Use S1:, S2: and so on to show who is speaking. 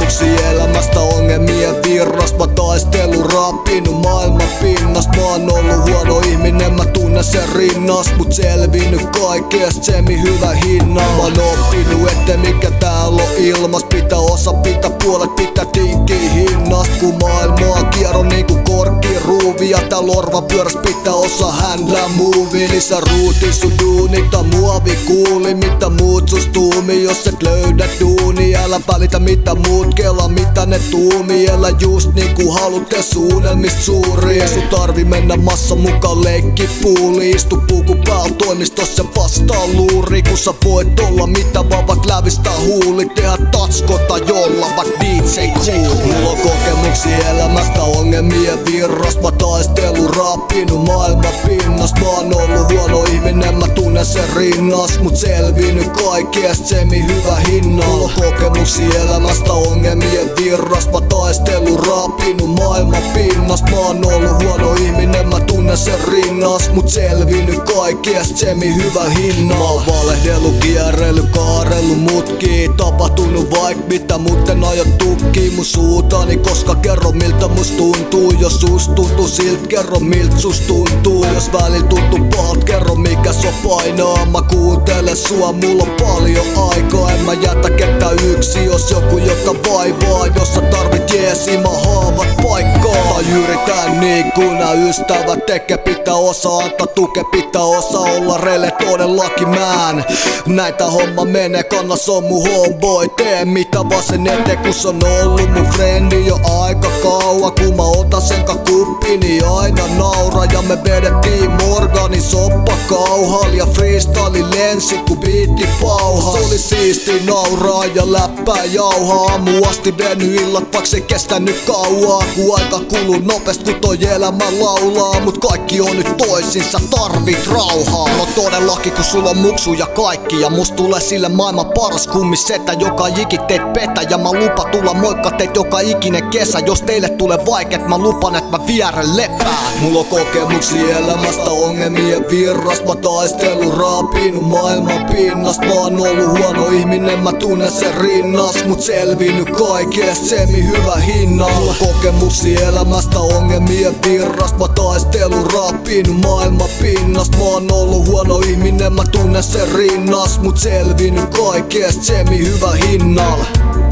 S1: kokemuksia elämästä, ongelmien virras. Mä taistelu rappinut maailman pinnasta. Mä oon ollut huono ihminen, mä tunnen sen rinnas. Mut selvinnyt kaikesta semi hyvä hinna. Mä oon oppinut, ette mikä täällä on ilmas. Pitää osa, pitää puolet, pitää tinkkiä hinnast. Kun maailmaa kierron niinku korkki ruuvi. Ja tää lorva pyöräs pitää osa händlää movie. Lisä ruuti sun duunit tai muovi kuuli. Mitä muut sus tuumi, jos et löydä duuni. Älä välitä mitä muut kelaa, mitä ne tuumi. Elä just niinku halutte suunnelmist suuri. Ei sun tarvi mennä massa mukaan leikkipuuli. Istu puku pääl toimistossa vastaa luuri. Kun sä voit olla mitä vaan vaik lävistää huuli. Tehdä tatskota jolla vaik DJ cool. Mulla on kokemuksia elämästä, ongelmien virras. Mä taistelu rappinut maailman pinnast. Mä oon ollut huono ihminen, mä tunnen sen rinnas. Mut selvinnyt kaikesta semi hyvä hinna. Mulla on kokemuksia elämästä, ongelmien virras. Mä taistelu rappinut maailman pinnast. Mä oon ollut huono ihminen, mä tunnen sen rinnas. Mut selvinnyt kaikesta semi hyvä hinna. Mä oon valehdellut, kierrellyt, kaarellut mutkii. Tapahtunut vaik mitä, mut en aio tukkii mun suutani. Koska kerro miltä must tuntuu. Jos sus tuntuu silt, kerro milt sus tuntuu. Jos välillä tuntuu pahat, kerro mikä sua painaa. Mä kuuntelen sua, mulla on paljon aikaa. En mä jätä ketään yksi, jos joku jota vaivaa. Jos sä tarvit jeesi, mä haavat paikkaa. Tai yritän niin kuin nää ystävät tekee. Pitää osaa antaa tukea, pitää osaa olla rele todellakin mään. Näitä homma menee, kannas on mun homeboy. Tee mitä vaan sen eteen, kun se on ollut mun frendi jo aika kauan. Kun mä otan sen kuppi, niin aina naura. Ja me vedettiin Morganin soppa kauhal. Ja freestyle lensi ku biitti pauhas. Se oli siisti nauraa ja läppää jauhaa. Aamu asti veny illat, vaik se kestänyt kauaa. Ku aika kuluu nopest, kun toi elämä laulaa. Mut kaikki on nyt toisin, sä tarvit rauhaa. No todellakin, kun sulla on muksu ja kaikki. Ja must tulee sille maailman paras kummisetä, joka ikit teet petä. Ja mä lupa tulla moikka teet joka ikinen kesä. Jos teille tulee vaikeet, mä lupan et mä vierän lepään. Mulla on kokemuksia elämästä, ongelmien virras. Mä taistelu raapinut maailman pinnast. Mä oon ollut huono ihminen, mä tunnen sen rinnas. Mut selvinnyt kaikesta semi hyvä hinna. Mulla on kokemuksia elämästä, ongelmien virras. Mä taistelu raapinut maailman pinnast. Mä oon ollut huono ihminen, mä tunnen sen rinnas. Mut selvinnyt kaikesta semi hyvä hinnalla.